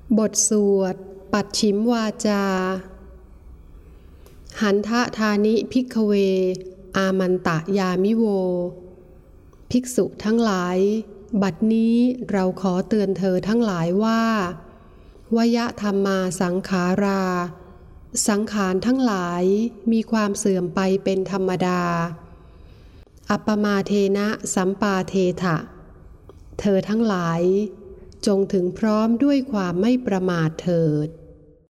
บทสวดปัดฉิมวาจาหันทะทานิภิกขเวอามันตะยามิโวภิกษุทั้งหลายบัดนี้เราขอเตือนเธอทั้งหลายว่าวยธรรมาสังขาราสังขารทั้งหลายมีความเสื่อมไปเป็นธรรมดาอัปปมาเทนะสัมปาเทถะเธอทั้งหลายจงถึงพร้อมด้วยความไม่ประมาทเถิด